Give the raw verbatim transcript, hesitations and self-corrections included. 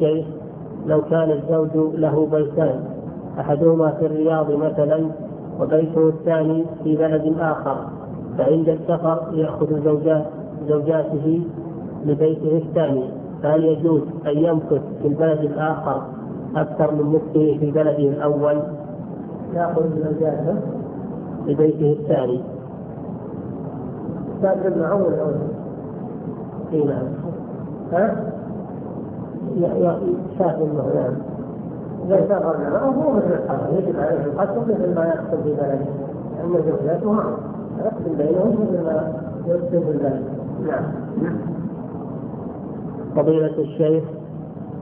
الشيخ: لو كان الزوج له بيتان، أحدهما في الرياض مثلا وبيته الثاني في بلد آخر، فعند السفر يأخذ زوجات زوجاته لبيته الثاني، فهل يجوز أن يمكث في البلد الآخر أكثر من مكثه في بلده الأول؟ يأخذ زوجاته لبيته الثاني. سافر معه الأول. إيه نعم. ها؟ يسافر معه. نعم. إذا سافر معه هو مثل الحرام، يجب عليه القسم مثل ما يقسم في بلده، أما زوجاته يقسم بينهم مثل ما يقسم في البلد. نعم. فضيلة الشيخ،